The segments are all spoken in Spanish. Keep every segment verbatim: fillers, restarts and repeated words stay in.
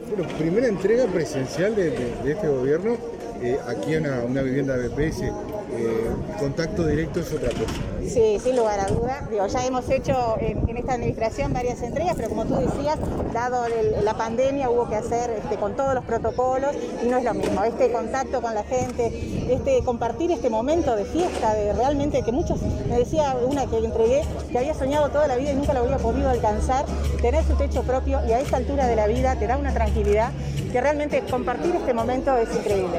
Bueno, primera entrega presencial de, de, de este gobierno, eh, aquí en una, una vivienda B P S. Eh, contacto directo es otra cosa. Sí, sin lugar a duda. Digo, ya hemos hecho en, en esta administración varias entregas, pero como tú decías, dado el, la pandemia hubo que hacer este, con todos los protocolos y no es lo mismo. Este contacto con la gente, este compartir este momento de fiesta, de realmente que muchos, me decía una que entregué, que había soñado toda la vida y nunca lo había podido alcanzar, tener su techo propio y a esta altura de la vida te da una tranquilidad que realmente compartir este momento es increíble.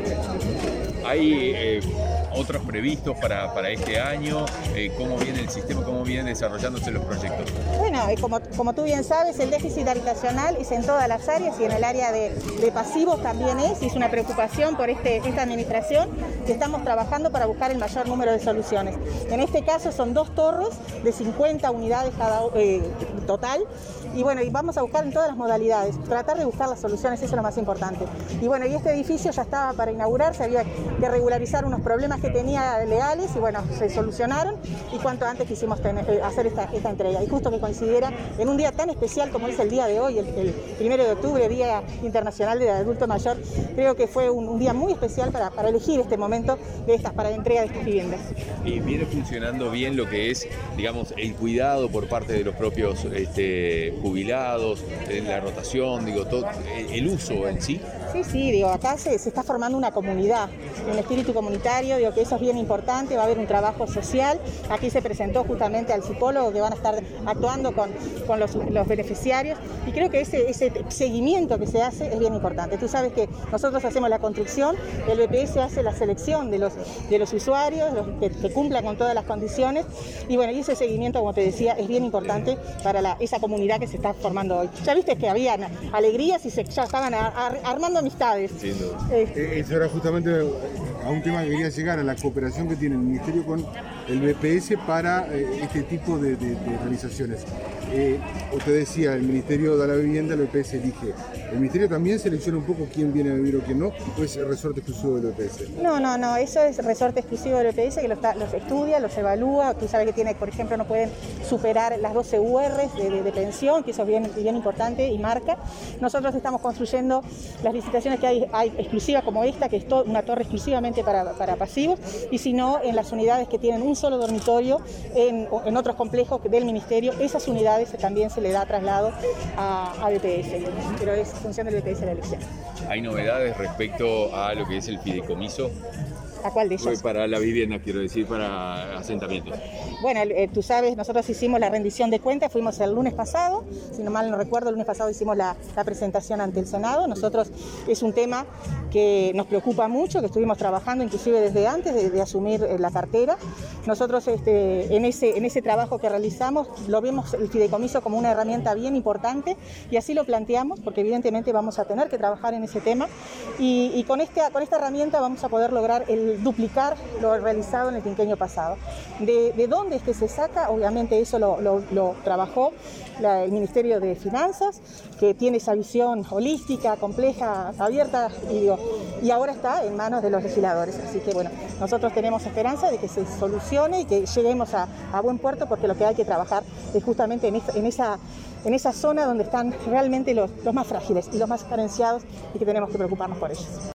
Hay eh, otros previstos para, para este año, eh, cómo viene el sistema, cómo vienen desarrollándose los proyectos. Bueno, como, como tú bien sabes, el déficit habitacional es en todas las áreas y en el área de, de pasivos también es, y es una preocupación por este, esta administración que estamos trabajando para buscar el mayor número de soluciones. En este caso son dos torres de cincuenta unidades cada eh, total, y bueno, y vamos a buscar en todas las modalidades, tratar de buscar las soluciones, eso es lo más importante. Y bueno, y este edificio ya estaba para inaugurarse, había que regularizar unos problemas que tenía legales y bueno, se solucionaron y cuanto antes quisimos tener, eh, hacer esta, esta entrega. Y justo que coincidiera en un día tan especial como es el día de hoy, el, el primero de octubre, Día Internacional del Adulto Mayor, creo que fue un, un día muy especial para, para elegir este momento de estas, para la entrega de estas viviendas. Y viene funcionando bien lo que es, digamos, el cuidado por parte de los propios este, jubilados, la rotación, digo, todo, el uso en sí. Sí, sí, digo, acá se, se está formando una comunidad, un espíritu comunitario, digo que eso es bien importante, va a haber un trabajo social. Aquí se presentó justamente al psicólogo que van a estar actuando con, con los, los beneficiarios y creo que ese, ese seguimiento que se hace es bien importante. Tú sabes que nosotros hacemos la construcción, el B P S hace la selección de los, de los usuarios, los que, que cumplan con todas las condiciones y bueno, y ese seguimiento, como te decía, es bien importante para la, esa comunidad que se está formando hoy. Ya viste que habían alegrías y se, ya estaban a, a, armando amistades. Sí, no. eh, eso era justamente a un tema que quería llegar, a la cooperación que tiene el Ministerio con el B P S para eh, este tipo de, de, de realizaciones. Eh, usted decía, el Ministerio da la vivienda, el B P S elige. ¿El Ministerio también selecciona un poco quién viene a vivir o quién no? ¿O es resorte exclusivo del B P S? No, no, no, eso es resorte exclusivo del B P S que los, los estudia, los evalúa. Tú sabes que tiene, por ejemplo, no pueden superar las doce U Rs de, de, de pensión, que eso es bien, bien importante y marca. Nosotros estamos construyendo las licitaciones que hay, hay exclusivas como esta, que es to, una torre exclusivamente para, para pasivos, y si no, en las unidades que tienen un solo dormitorio en, en otros complejos del Ministerio, esas unidades también se le da traslado a, a B P S, pero es función del B P S la elección. ¿Hay novedades respecto a lo que es el fideicomiso? ¿A cuál de ellos? Para la vivienda, quiero decir, para asentamientos. Bueno, eh, tú sabes, nosotros hicimos la rendición de cuentas, fuimos el lunes pasado, si no mal no recuerdo, el lunes pasado hicimos la, la presentación ante el Senado. Nosotros es un tema que nos preocupa mucho, que estuvimos trabajando inclusive desde antes de, de asumir eh, la cartera. Nosotros este, en, ese, en ese trabajo que realizamos lo vemos el fideicomiso como una herramienta bien importante y así lo planteamos porque evidentemente vamos a tener que trabajar en ese tema y, y con, este, con esta herramienta vamos a poder lograr el duplicar lo realizado en el quinquenio pasado. ¿De, de dónde es que se saca? Obviamente eso lo, lo, lo trabajó la, el Ministerio de Finanzas, que tiene esa visión holística, compleja, abierta, y, digo, y ahora está en manos de los legisladores. Así que bueno, nosotros tenemos esperanza de que se solucione y que lleguemos a, a buen puerto, porque lo que hay que trabajar es justamente en, esta, en, esa, en esa zona donde están realmente los, los más frágiles y los más carenciados y que tenemos que preocuparnos por ellos.